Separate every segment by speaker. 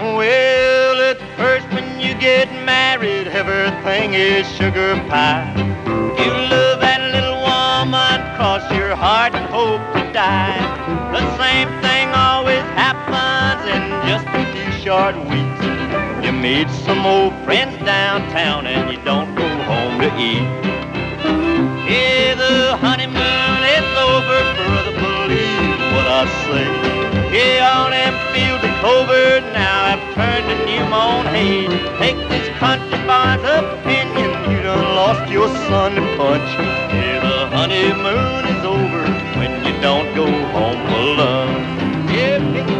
Speaker 1: Well, at first when you get married, everything is sugar pie. You love that little woman, cross your heart and hope to die. The same thing always happens in just a few short weeks. You meet some old friends downtown and you don't go home to eat. Yeah, the honeymoon is over, brother, believe what I say. Yeah, all them fields of clover now have turned to new mown hay. Take this country boy's opinion, you done lost your son to punch. Yeah, the honeymoon is over when you don't go home for lunch. Yeah,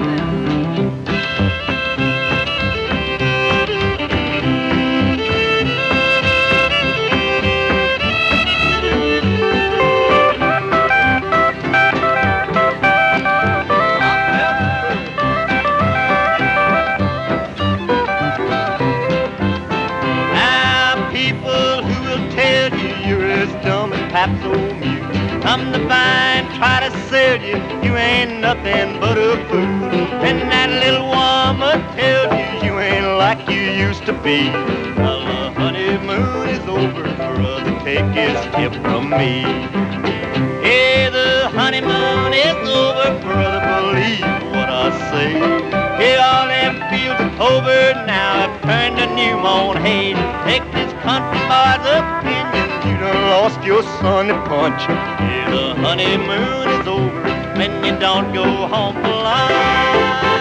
Speaker 1: come to find, try to sell you, you ain't nothing but a fool. And that little woman tells you, you ain't like you used to be. Well, the honeymoon is over, brother, take his tip from me. Hey, the honeymoon is over, brother, believe what I say. Hey, all them fields of clover now have turned to new mown hay. Take this country boy's opinion, you done lost your son to punch. Yeah, the honeymoon is over when you don't go home for lunch.